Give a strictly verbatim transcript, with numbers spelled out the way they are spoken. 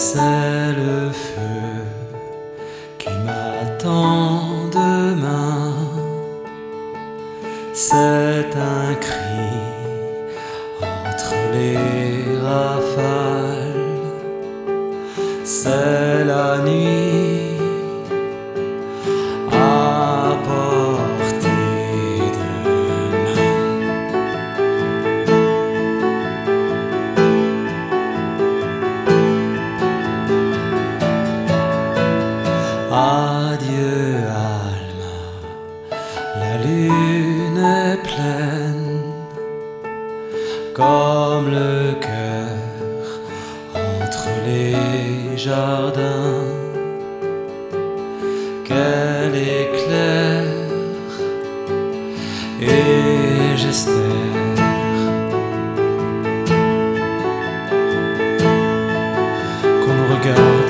c'est le feu qui m'attend demain. C'est un cri entre les rafales. C'est la nuit à portée de main. Adieu Alma, la lune est pleine, comme le cœur entre les jardins. Qu'elle éclaire, et j'espère qu'on nous regarde